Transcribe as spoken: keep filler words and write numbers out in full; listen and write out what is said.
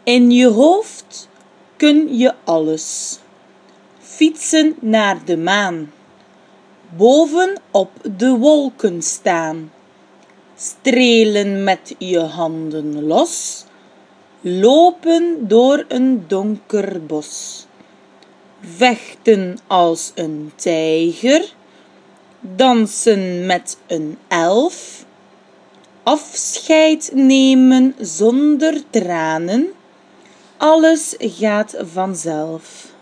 In je hoofd kun je alles. Fietsen naar de maan. Boven op de wolken staan. Strelen met je handen los. Lopen door een donker bos. Vechten als een tijger. Dansen met een elf. Afscheid nemen zonder tranen. Alles gaat vanzelf.